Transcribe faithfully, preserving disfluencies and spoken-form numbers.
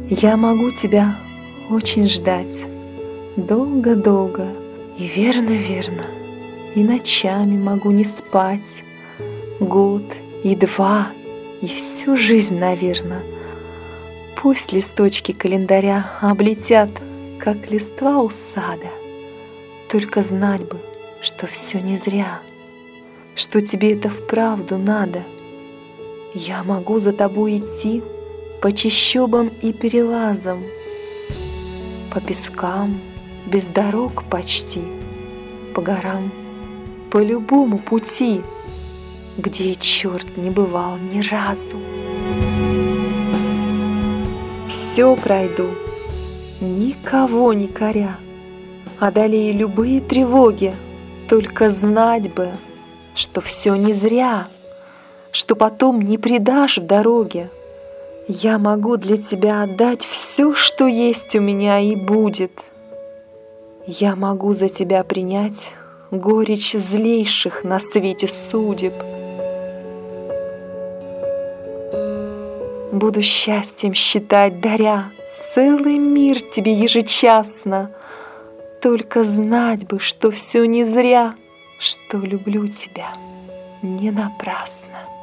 Я могу тебя очень ждать, долго-долго, и верно-верно, и ночами могу не спать, год и два, и всю жизнь, наверно. Пусть листочки календаря облетят, как листва у сада, только знать бы, что все не зря, что тебе это вправду надо. Я могу за тобой идти по чащобам и перелазам, по пескам, без дорог почти, по горам, по любому пути, где и черт не бывал ни разу. Все пройду, никого не коря, одолею любые тревоги, только знать бы, что все не зря, что потом не предашь в дороге. Я могу для тебя отдать все, что есть у меня и будет. Я могу за тебя принять горечь злейших на свете судеб. Буду счастьем считать, даря целый мир тебе ежечасно. Только знать бы, что все не зря, что люблю тебя не напрасно.